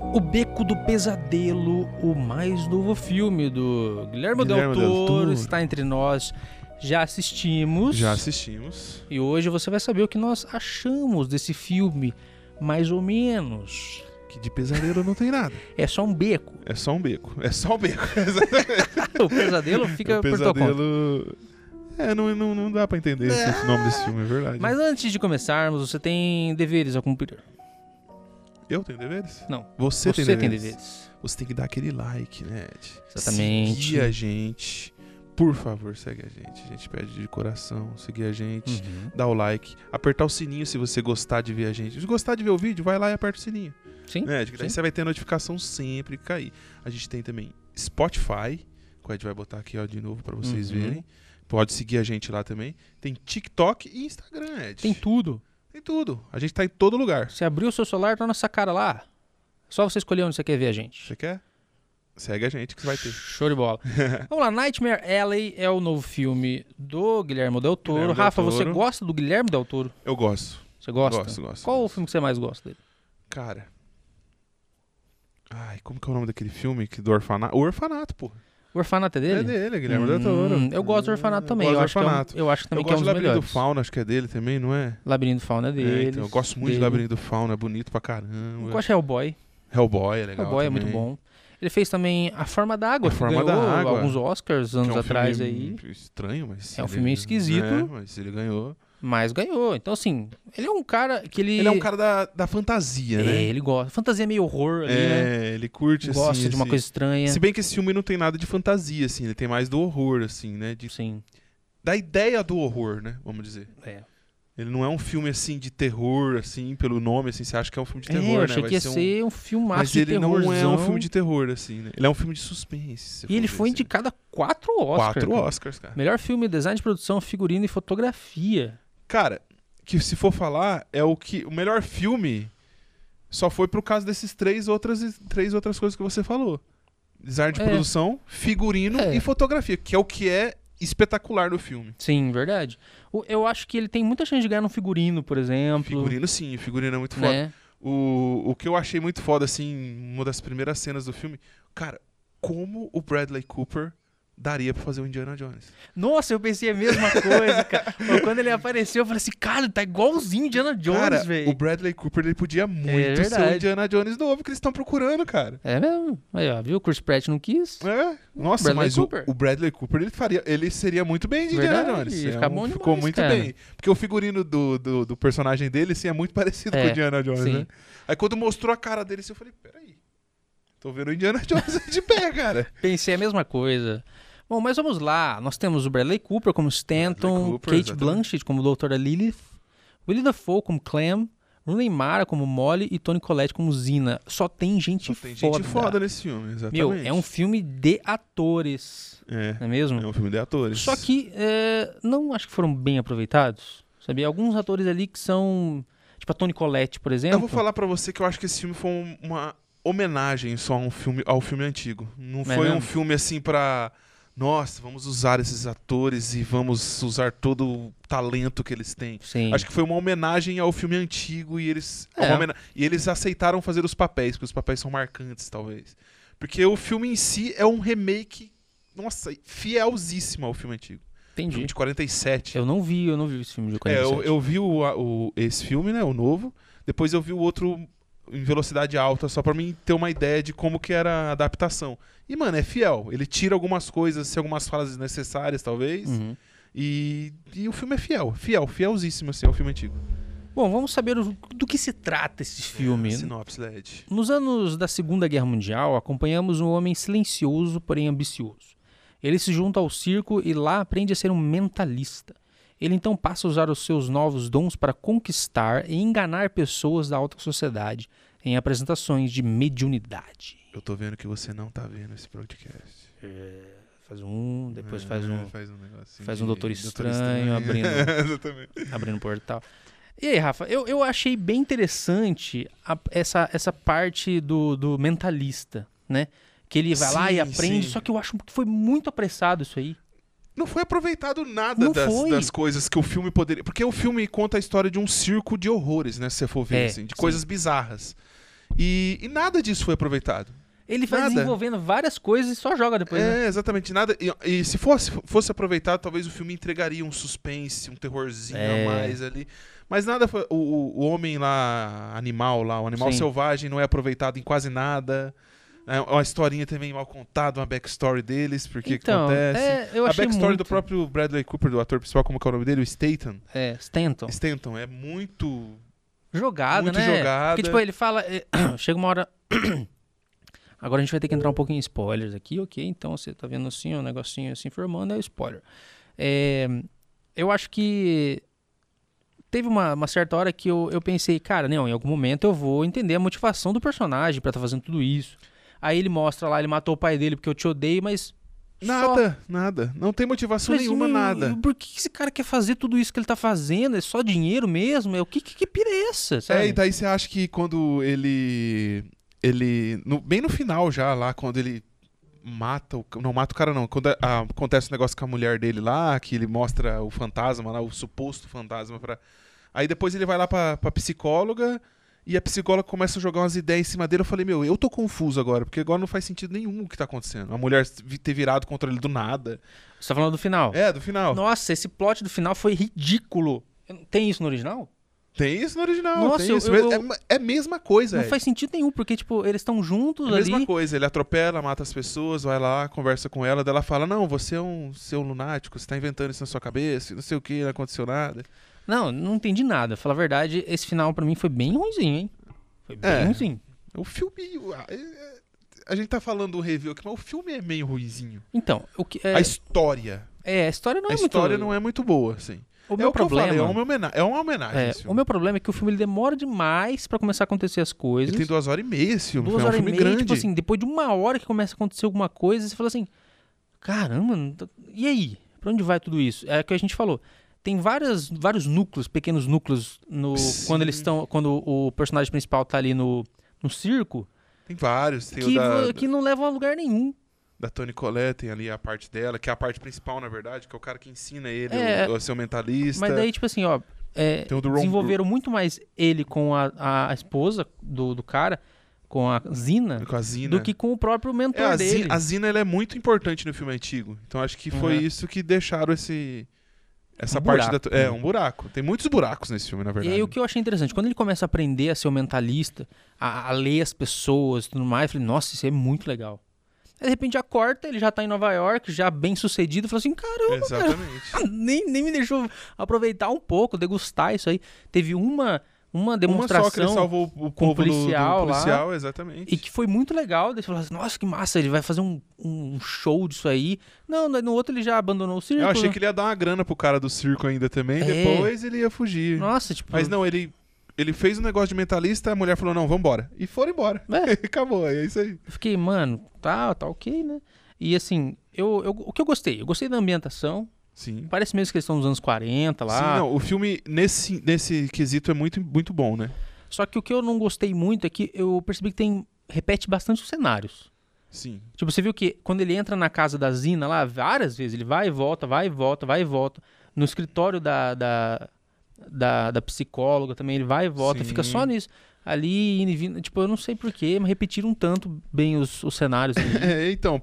O Beco do Pesadelo, o mais novo filme do Guillermo del Toro, está entre nós. Já assistimos. E hoje você vai saber o que nós achamos desse filme, mais ou menos. Que de pesadelo não tem nada. É só um beco. O pesadelo fica por tua conta. Não dá pra entender o nome desse filme, é verdade. Mas antes de começarmos, você tem deveres a cumprir. Eu tenho deveres? Não. Você tem deveres. Você tem que dar aquele like, né, Ed? Exatamente. Seguir a gente. Por favor, segue a gente. A gente pede de coração. Seguir a gente. Dá o like. Apertar o sininho se você gostar de ver a gente. Se gostar de ver o vídeo, vai lá e aperta o sininho. Sim. Né, Ed? Daí você vai ter notificação sempre que cair. A gente tem também Spotify, que o Ed vai botar aqui ó, de novo pra vocês verem. Pode seguir a gente lá também. Tem TikTok e Instagram, Ed. Tem tudo. Tem tudo. A gente tá em todo lugar. Você abriu o seu celular, tá nossa cara lá. Só você escolher onde você quer ver a gente. Você quer? Segue a gente que você vai ter. Show de bola. Vamos lá, Nightmare Alley é o novo filme do Guillermo del Toro. Rafa, você gosta do Guillermo del Toro? Eu gosto. Você gosta? Gosto. Qual o filme que você mais gosta dele? Cara... Ai, como que é o nome daquele filme do orfanato? O Orfanato, pô. O Orfanato é dele? É dele, Guillermo del Toro. Eu gosto do Orfanato também. Eu acho também que é um dos melhores. Labirinto do Fauna, acho que é dele também, não é? Labirinto do Fauna é dele. Então, eu gosto muito de Labirinto do Fauna, é bonito pra caramba. Eu gosto de Hellboy. Hellboy é legal. Hellboy também. É muito bom. Ele fez também A Forma d'Água, A Forma d'Água. Alguns Oscars anos atrás aí. Estranho, mas... É um filme esquisito. Mas ele ganhou. Mas ganhou. Então, assim, ele é um cara que ele... Ele é um cara da fantasia, né? Ele gosta. Fantasia meio horror ali, né? Ele curte, assim... Gosta de uma coisa estranha. Se bem que esse filme não tem nada de fantasia, assim. Ele tem mais do horror, assim, né? Sim. Da ideia do horror, né? Vamos dizer. Ele não é um filme, assim, de terror, assim, pelo nome, assim. Você acha que é um filme de terror, né? Eu achei que ia ser um filmaço de terrorzão. Mas ele não é um filme de terror, assim, né? Ele é um filme de suspense. E ele foi indicado a 4 Oscars. 4 Oscars, cara. Melhor filme, design de produção, figurino e fotografia. Cara... que se for falar, é o melhor filme só foi pro caso desses três outras coisas que você falou. Design de produção, figurino e fotografia, que é o que é espetacular no filme. Sim, verdade. Eu acho que ele tem muita chance de ganhar no figurino, por exemplo. Figurino sim, figurino é muito foda. O que eu achei muito foda, assim, uma das primeiras cenas do filme, cara, como o Bradley Cooper daria pra fazer o Indiana Jones. Nossa, eu pensei a mesma coisa, cara. Quando ele apareceu, eu falei assim, cara, tá igualzinho Indiana Jones, velho. O Bradley Cooper, ele podia muito ser o Indiana Jones novo que eles estão procurando, cara. É mesmo. Aí, ó, viu? O Chris Pratt não quis. Nossa, Bradley mas Cooper. O Bradley Cooper, ele seria muito bem de Indiana Jones. Ficou muito cara. bem. Porque o figurino do personagem dele, assim, é muito parecido com o Indiana Jones, né? Aí quando mostrou a cara dele, assim, eu falei, peraí. Tô vendo o Indiana Jones de pé, cara. Pensei a mesma coisa. Bom, mas vamos lá. Nós temos o Bradley Cooper como Stanton, Kate Blanchett como Doutora Lilith, Willem Dafoe como Clem, Rooney Mara como Molly e Toni Collette como Zina. Só tem gente foda nesse filme, exatamente. Meu, é um filme de atores, não é mesmo? É um filme de atores. Só que não acho que foram bem aproveitados. Sabia? Alguns atores ali que são... Tipo a Toni Collette, por exemplo. Eu vou falar pra você que eu acho que esse filme foi uma homenagem só ao filme antigo. Não foi um filme assim pra... Nossa, vamos usar esses atores e vamos usar todo o talento que eles têm. Sim. Acho que foi uma homenagem ao filme antigo e eles aceitaram fazer os papéis, porque os papéis são marcantes, talvez. Porque o filme em si é um remake, nossa, fielzíssimo ao filme antigo. Entendi. Filme de 47. Eu não vi esse filme de 47. Eu vi esse filme, né, o novo. Depois eu vi o outro em velocidade alta, só pra mim ter uma ideia de como que era a adaptação. E, mano, é fiel. Ele tira algumas coisas, algumas falas desnecessárias, talvez. E o filme é fielzíssimo, assim, ao filme antigo. Bom, vamos saber do que se trata esse filme. Sinopse, Led. Nos anos da Segunda Guerra Mundial, acompanhamos um homem silencioso, porém ambicioso. Ele se junta ao circo e lá aprende a ser um mentalista. Ele então passa a usar os seus novos dons para conquistar e enganar pessoas da alta sociedade em apresentações de mediunidade. Eu tô vendo que você não tá vendo esse podcast. Faz um, depois faz um negocinho. Faz um Doutor Estranho abrindo um portal. E aí, Rafa, eu achei bem interessante essa parte do mentalista, né? Que ele vai lá e aprende, só que eu acho que foi muito apressado isso aí. Não foi aproveitado nada das coisas que o filme poderia... Porque o filme conta a história de um circo de horrores, né? Se você for ver, assim, de coisas bizarras. E nada disso foi aproveitado. Ele vai Nada. desenvolvendo várias coisas e só joga depois, né? Exatamente, nada. E se fosse aproveitado, talvez o filme entregaria um suspense, um terrorzinho a mais ali. Mas nada foi. O homem lá, animal lá, o animal Sim. selvagem não é aproveitado em quase nada. É uma historinha também mal contada, uma backstory deles, porque que Então, acontece. eu A achei backstory muito... do próprio Bradley Cooper, do ator principal, como que é o nome dele? O Stanton. Stanton. Stanton, é muito... Jogada, Muito né? jogada. Porque, tipo, ele fala... chega uma hora... Agora a gente vai ter que entrar um pouquinho em spoilers aqui, ok? Então você tá vendo assim, um negocinho assim formando, é spoiler. Eu acho que teve uma certa hora que eu pensei, cara, não, em algum momento eu vou entender a motivação do personagem pra estar fazendo tudo isso. Aí ele mostra lá, ele matou o pai dele porque eu te odeio, mas... Nada. Não tem motivação nenhuma, nada. Por que esse cara quer fazer tudo isso que ele tá fazendo? É só dinheiro mesmo? Que pira é essa? Sabe? E daí você acha que quando bem no final já, lá, quando ele não mata o cara não, quando acontece um negócio com a mulher dele lá, que ele mostra o fantasma lá, o suposto fantasma aí depois ele vai lá pra psicóloga e a psicóloga começa a jogar umas ideias em cima dele. Eu falei, eu tô confuso agora, porque agora não faz sentido nenhum o que tá acontecendo. A mulher ter virado contra ele do nada. Você tá falando do final? Do final. Nossa, esse plot do final foi ridículo. Tem isso no original? Tem isso no original. Nossa, tem isso. É a mesma coisa. Não faz sentido nenhum, porque, tipo, eles estão juntos ali. É a mesma coisa. Ele atropela, mata as pessoas, vai lá, conversa com ela, daí ela fala, não, você é um lunático, você tá inventando isso na sua cabeça, não sei o que, não aconteceu nada. Não entendi nada. Falar a verdade, esse final pra mim foi bem ruimzinho, hein? Foi bem ruimzinho. O filme... A gente tá falando do review aqui, mas o filme é meio ruinzinho. Então, a história. A história não é muito... A história não é muito boa, assim. O meu problema... é uma homenagem esse filme. O meu problema é que o filme ele demora demais pra começar a acontecer as coisas. Ele tem 2h30 esse filme. 2 horas e filme meia, grande. tipo assim, depois de 1 hora que começa a acontecer alguma coisa, você fala assim, caramba, e aí? Pra onde vai tudo isso? É o que a gente falou. Tem vários núcleos, pequenos núcleos, quando o personagem principal tá ali no circo. Tem vários. Tem que não levam a lugar nenhum. Da Toni Collette, tem ali a parte dela, que é a parte principal, na verdade, que é o cara que ensina ele a ser um mentalista. Mas daí, tipo assim, ó, desenvolveram muito mais ele com a esposa do cara, com a Zina, do que com o próprio mentor dele. A Zina ela é muito importante no filme antigo. Então acho que foi isso que deixaram essa parte buraco. um buraco. Tem muitos buracos nesse filme, na verdade. E aí o que eu achei interessante, quando ele começa a aprender a ser um mentalista, a ler as pessoas e tudo mais, eu falei, nossa, isso é muito legal. Aí, de repente, já corta, ele já tá em Nova York, já bem sucedido, falou assim, caramba, exatamente. Cara, nem me deixou aproveitar um pouco, degustar isso aí. Teve uma demonstração só que ele salvou o com povo o policial, do policial lá, exatamente. e que foi muito legal. Daí você falou assim, nossa, que massa, ele vai fazer um show disso aí. Não, no outro ele já abandonou o circo. Eu achei que ele ia dar uma grana pro cara do circo ainda também, depois ele ia fugir. Nossa, tipo... Mas não, ele fez um negócio de mentalista, a mulher falou, não, vambora. E foram embora. Acabou, é isso aí. Eu fiquei, mano, tá ok, né? E assim, o que eu gostei? Eu gostei da ambientação. Sim. Parece mesmo que eles estão nos anos 40 lá. Sim, não, o filme nesse quesito é muito, muito bom, né? Só que o que eu não gostei muito é que eu percebi que repete bastante os cenários. Sim. Tipo, você viu que quando ele entra na casa da Zina lá, várias vezes, ele vai e volta, vai e volta, vai e volta. No escritório da psicóloga também, ele vai e volta, Sim. fica só nisso. Ali, indo e vindo, tipo, eu não sei porquê, mas repetiram tanto bem os cenários. Então,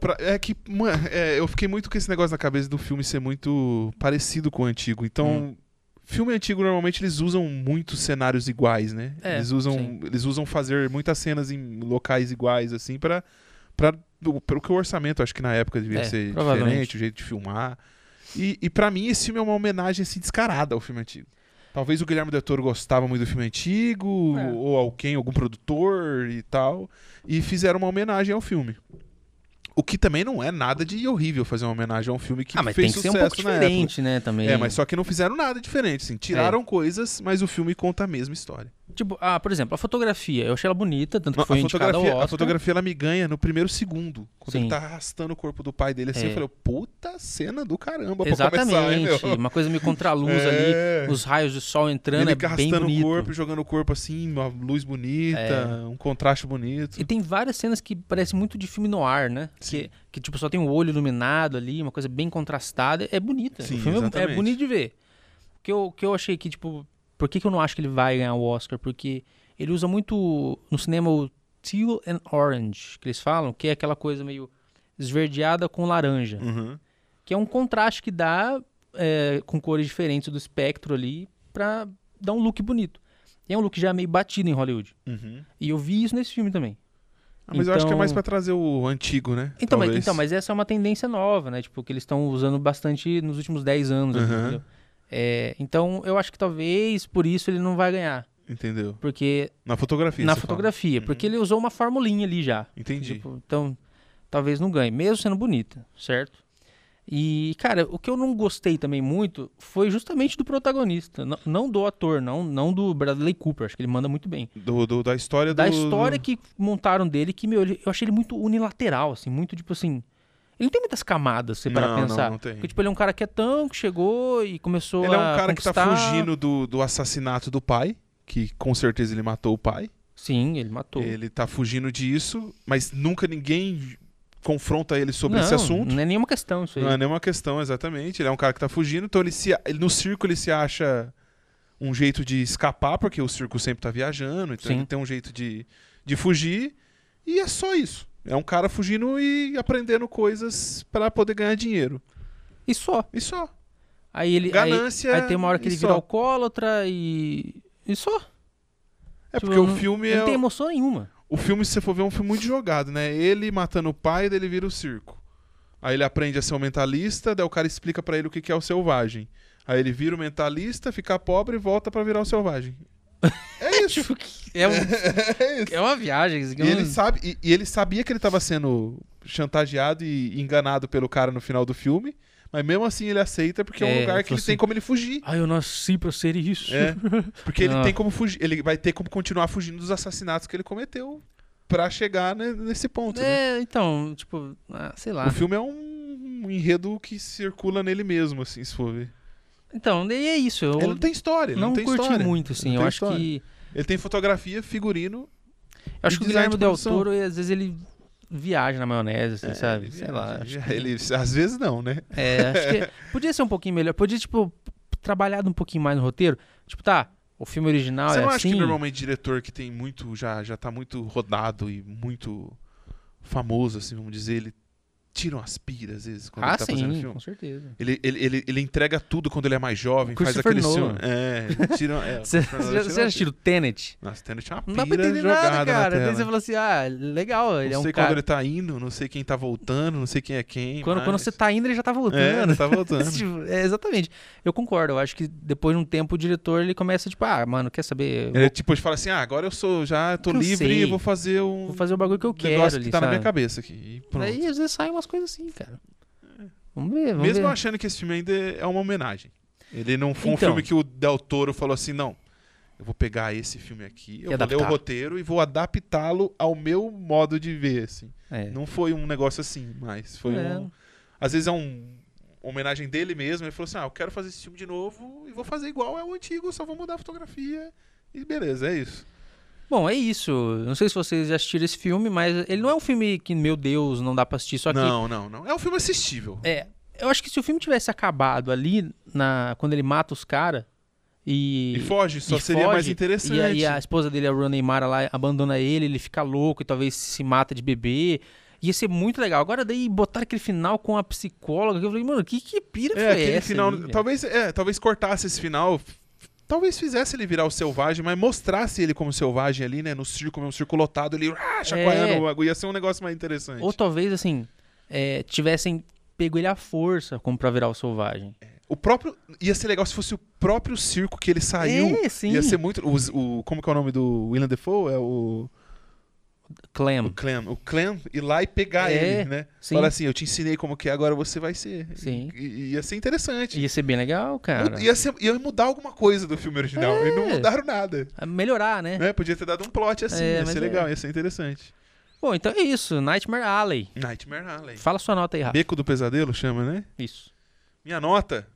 eu fiquei muito com esse negócio na cabeça do filme ser muito parecido com o antigo. Então, filme antigo, normalmente, eles usam muitos cenários iguais, né? Eles usam fazer muitas cenas em locais iguais, assim, para que o orçamento, acho que na época devia ser diferente, o jeito de filmar. E para mim, esse filme é uma homenagem, assim, descarada ao filme antigo. Talvez o Guilherme Del Toro gostava muito do filme antigo, ou algum produtor e tal, e fizeram uma homenagem ao filme. O que também não é nada de horrível fazer uma homenagem a um filme que mas fez tem que sucesso ser um pouco na diferente, época. né, também. Mas só que não fizeram nada diferente, assim. Tiraram coisas, mas o filme conta a mesma história. Tipo, por exemplo, a fotografia, eu achei ela bonita, tanto que foi indicada ao Oscar. A fotografia, ela me ganha no primeiro segundo. Quando Sim. ele tá arrastando o corpo do pai dele assim, eu falei, puta cena do caramba Exatamente, pra começar, hein, uma coisa meio contraluz ali, os raios do sol entrando, ele bem arrastando bonito. o corpo, jogando o corpo assim, uma luz bonita, um contraste bonito. E tem várias cenas que parecem muito de filme noir, né? Que tipo, só tem o olho iluminado ali, uma coisa bem contrastada. É bonita. Sim, o filme exatamente. é bonito de ver. O que eu achei que, tipo... Por que eu não acho que ele vai ganhar o Oscar? Porque ele usa muito no cinema o teal and orange, que eles falam, que é aquela coisa meio esverdeada com laranja. Uhum. Que é um contraste que dá com cores diferentes do espectro ali pra dar um look bonito. E é um look já meio batido em Hollywood. Uhum. E eu vi isso nesse filme também. Mas eu acho que é mais pra trazer o antigo, né? Mas essa é uma tendência nova, né? Tipo, que eles estão usando bastante nos últimos 10 anos. Uhum. Entendeu? Então, eu acho que talvez por isso ele não vai ganhar. Entendeu? Porque... Na fotografia, Na você fotografia. fala. Porque ele usou uma formulinha ali já. Entendi. Tipo, então, talvez não ganhe. Mesmo sendo bonita, certo? E, cara, o que eu não gostei também muito foi justamente do protagonista. Não do ator, não do Bradley Cooper. Acho que ele manda muito bem. Da história Da história que montaram dele, que, meu, eu achei ele muito unilateral, assim, muito, tipo assim... Ele não tem muitas camadas, você para pensar. Não tem. Porque, tipo, ele é um cara quietão, que chegou e começou a Ele é um cara conquistar... que tá fugindo do assassinato do pai, que com certeza ele matou o pai. Sim, ele matou. Ele tá fugindo disso, mas nunca ninguém confronta ele sobre esse assunto. Não é nenhuma questão isso aí. Não é nenhuma questão, exatamente. Ele é um cara que tá fugindo, então no circo ele se acha um jeito de escapar, porque o circo sempre tá viajando, então Sim. ele tem um jeito de fugir, e é só isso. É um cara fugindo e aprendendo coisas pra poder ganhar dinheiro. E só. E só. Aí ele, Ganância aí tem uma hora que e ele vira só. alcoólatra e só. É Tipo, porque o filme não tem emoção nenhuma. O filme, se você for ver, é um filme muito jogado, né? Ele matando o pai, daí ele vira o circo. Aí ele aprende a ser um mentalista, daí o cara explica pra ele o que é o selvagem. Aí ele vira o mentalista, fica pobre e volta pra virar o selvagem. É isso. É, É isso. é uma viagem. E ele sabe, e ele sabia que ele tava sendo chantageado e enganado pelo cara no final do filme, mas mesmo assim ele aceita porque é um lugar que ele tem como ele fugir. Ai, eu nasci pra ser isso. É, porque ele Ah. tem como fugir, ele vai ter como continuar fugindo dos assassinatos que ele cometeu pra chegar nesse ponto, né? Então, tipo, sei lá. O filme é um enredo que circula nele mesmo, assim, se for ver. Então, e é isso. Eu Ele não tem história, ele não tem curti história. muito, assim. Não Eu tem acho história. que... Ele tem fotografia, figurino. Eu acho que o design Guilherme de Del produção. Toro, às vezes, ele viaja na maionese, assim, sabe? Sei lá. Acho que... Ele, às vezes não, né? acho que podia ser um pouquinho melhor. Podia, tipo, trabalhado um pouquinho mais no roteiro. Tipo, tá, o filme original Você é não assim... acha que normalmente diretor que tem muito, já tá muito rodado e muito famoso, assim, vamos dizer, ele tira umas piras às vezes quando ele tá fazendo sim, filme? com certeza. Ele entrega tudo quando ele é mais jovem, faz Christopher aquele Nolan. filme. É, tira. Você já assistiu Tenet? Nossa, Tenet é uma Não dá pra pira entender jogada nada, cara. na Daí você tela. fala assim, legal, ele Não é um sei cara... quando ele tá indo, não sei quem tá voltando, não sei quem é quem. Quando você tá indo, ele já tá voltando. ele tá voltando. Tipo, exatamente. Eu concordo. Eu acho que depois de um tempo o diretor ele começa, tipo, mano, quer saber? Ele tipo fala assim: agora eu tô Cansei. livre e vou fazer Vou fazer o bagulho que eu quero negócio ali, que tá na minha sabe? cabeça aqui. E pronto. Aí às vezes saem umas coisas assim, cara. Vamos ver, vamos Mesmo ver. achando que esse filme ainda é uma homenagem. Ele não foi um Então. filme que o Del Toro falou assim: não, eu vou pegar esse filme aqui, eu vou ler adaptar. o roteiro e vou adaptá-lo ao meu modo de ver, assim. É. Não foi um negócio assim, mas foi às vezes é uma homenagem dele mesmo. Ele falou assim: eu quero fazer esse filme de novo e vou fazer igual ao antigo, só vou mudar a fotografia e beleza, é isso. Bom, é isso. Não sei se vocês já assistiram esse filme, mas ele não é um filme que, meu Deus, não dá pra assistir. Só que Não. É um filme assistível. eu acho que se o filme tivesse acabado ali, quando ele mata os caras E foge, só e seria foge, mais interessante. E a esposa dele, a Rooney Mara, lá abandona ele fica louco e talvez se mata de bebê. Ia ser muito legal. Agora daí botar aquele final com a psicóloga, que eu falei, mano, que pira foi aquele essa? final, aí, velho? talvez cortasse esse final, talvez fizesse ele virar o selvagem, mas mostrasse ele como selvagem ali, né, no circo, mesmo circo lotado, ele chacoalhando o bagulho, ia ser um negócio mais interessante. Ou talvez, assim, tivessem pego ele à força como pra virar o selvagem. O próprio, ia ser legal se fosse o próprio circo que ele saiu. Sim. Ia ser muito, como que é o nome do Willem Dafoe? É o Clem. O Clem ir lá e pegar ele, né? Sim. Falar assim, eu te ensinei como que é, agora você vai ser. Sim. E ia ser interessante. Ia ser bem legal, cara. Ia mudar alguma coisa do filme original. E não mudaram nada. Melhorar, né? Né? Podia ter dado um plot assim, ia mas ser legal, ia ser interessante. Bom, então é isso. Nightmare Alley. Nightmare Alley. Fala sua nota aí, Rafa. Beco do Pesadelo chama, né? Isso. Minha nota,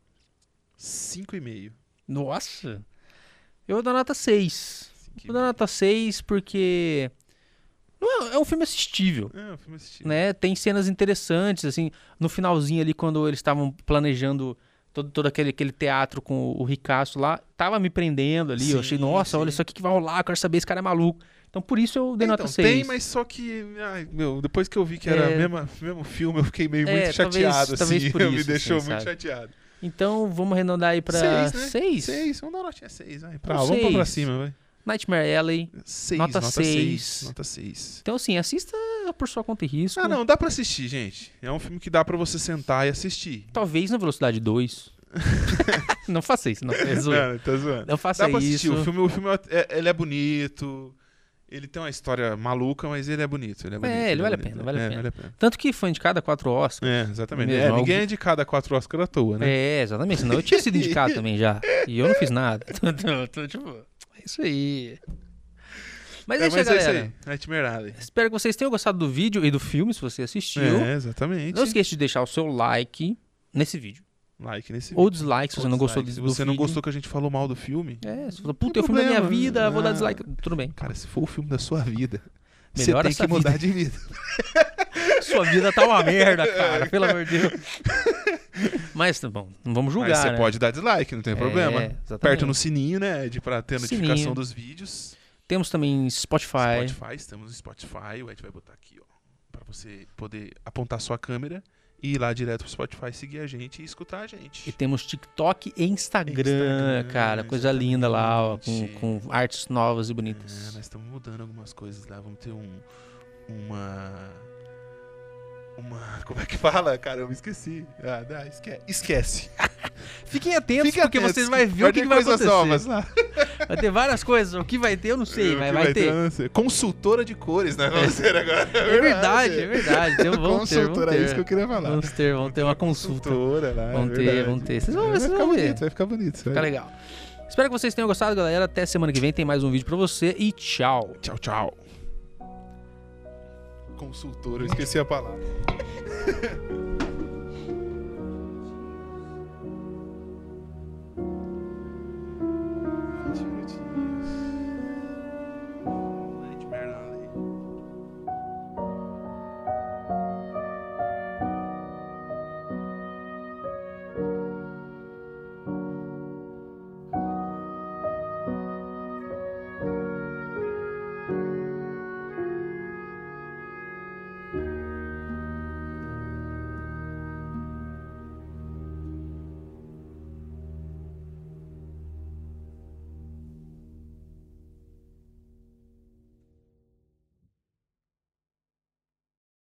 5,5. Nossa. Eu vou dar nota 6. Vou dar nota 6 porque... Não é um filme assistível. É um filme assistível. Né? Tem cenas interessantes, assim, no finalzinho ali, quando eles estavam planejando todo aquele teatro com o Ricasso lá, tava me prendendo ali. Sim, eu achei, nossa, olha isso aqui que vai rolar, eu quero saber, esse cara é maluco. Então por isso eu dei nota 6. Tem, mas só que, ai, meu, depois que eu vi que era o mesmo filme, eu fiquei muito chateado, talvez assim. por isso, Me deixou assim, muito sabe? chateado. Então vamos arredondar aí pra 6. 6, vamos dar uma notinha 6, vai. Então, Vamos 6. pra cima, vai. Nightmare Alley, 6, nota nota 6. 6. Nota 6. Então assim, assista por sua conta e risco. Ah, não, dá pra assistir, gente. É um filme que dá pra você sentar e assistir. Talvez na velocidade 2. Não faça isso, não. É zoeira. Não, tá zoando. Não faça Dá pra assistir. isso. O filme ele é bonito. Ele tem uma história maluca, mas ele é bonito. Ele é bonito. Ele vale a bonito. pena, vale a pena. Vale a pena. Tanto que foi indicado a 4 Oscars. Exatamente. Mesmo, Ninguém é indicado a 4 Oscars à toa, né? Exatamente. Senão eu tinha sido indicado também já. E eu não fiz nada. Tipo, é isso aí. Mas é isso aí, galera. É isso aí. Nightmare Alley. Espero que vocês tenham gostado do vídeo e do filme, se você assistiu. Exatamente. Não esqueça de deixar o seu like nesse vídeo. Like nesse Ou vídeo. dislike, se você não gostou do Se vídeo. você não gostou que a gente falou mal do filme... Você falou, puta, é o filme da minha vida, vou dar dislike. Tudo bem. Cara, se for o filme da sua vida, Melhora você tem que mudar de vida. Sua vida tá uma merda, cara. Pelo amor de Deus. Mas, tá bom, não vamos julgar, Mas você né? pode dar dislike, não tem problema. Exatamente. Aperta no sininho, né? Pra ter a notificação Sininho. dos vídeos. Temos também Spotify. Estamos no Spotify. O Ed vai botar aqui, ó. Pra você poder apontar sua câmera e ir lá direto pro Spotify, seguir a gente e escutar a gente. E temos TikTok e Instagram, cara. Coisa linda lá, ó, com artes novas e bonitas. Nós estamos mudando algumas coisas lá. Vamos ter uma... Como é que fala? Caramba, esqueci. Esquece. Fiquem atentos, porque vocês vão ver o que vai coisas acontecer. novas lá. Vai ter várias coisas. O que vai ter, eu não sei, mas vai ter. Eu não sei. Consultora de cores, né? Vamos ter agora. É verdade. Então, vamos ter. Consultora, é isso que eu queria falar. Vamos ter uma consulta. Consultora lá. Vamos ter. Vocês vão ver. Vai ficar bonito. Fica legal. Espero que vocês tenham gostado, galera. Até semana que vem tem mais um vídeo pra você e tchau. Tchau. Consultora, eu esqueci a palavra.